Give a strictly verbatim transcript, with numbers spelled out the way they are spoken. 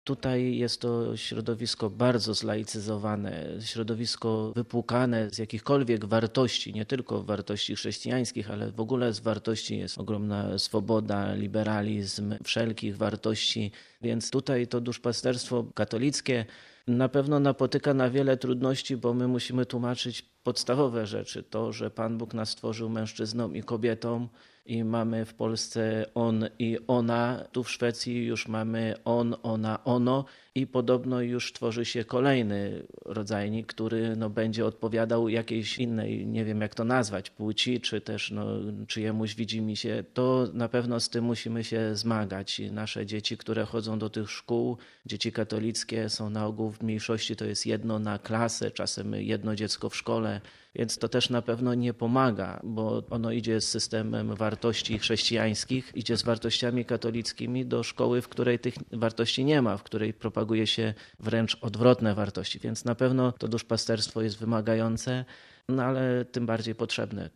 Tutaj jest to środowisko bardzo zlaicyzowane, środowisko wypłukane z jakichkolwiek wartości, nie tylko wartości chrześcijańskich, ale w ogóle z wartości jest ogromna swoboda, liberalizm, wszelkich wartości. Więc tutaj to duszpasterstwo katolickie na pewno napotyka na wiele trudności, bo my musimy tłumaczyć podstawowe rzeczy. To, że Pan Bóg nas stworzył mężczyzną i kobietą i mamy w Polsce on i ona. Tu w Szwecji już mamy on, ona, ono i podobno już tworzy się kolejny rodzajnik, który no, będzie odpowiadał jakiejś innej, nie wiem jak to nazwać, płci, czy też no, czyjemuś widzimisię. To na pewno z tym musimy się zmagać. I nasze dzieci, które chodzą do tych szkół, dzieci katolickie są na ogół w mniejszości, to jest jedno na klasę, czasem jedno dziecko w szkole, więc to też na pewno nie pomaga, bo ono idzie z systemem wartości chrześcijańskich, idzie z wartościami katolickimi do szkoły, w której tych wartości nie ma, w której propaguje się wręcz odwrotne wartości, więc na pewno to duszpasterstwo jest wymagające, no ale tym bardziej potrzebne.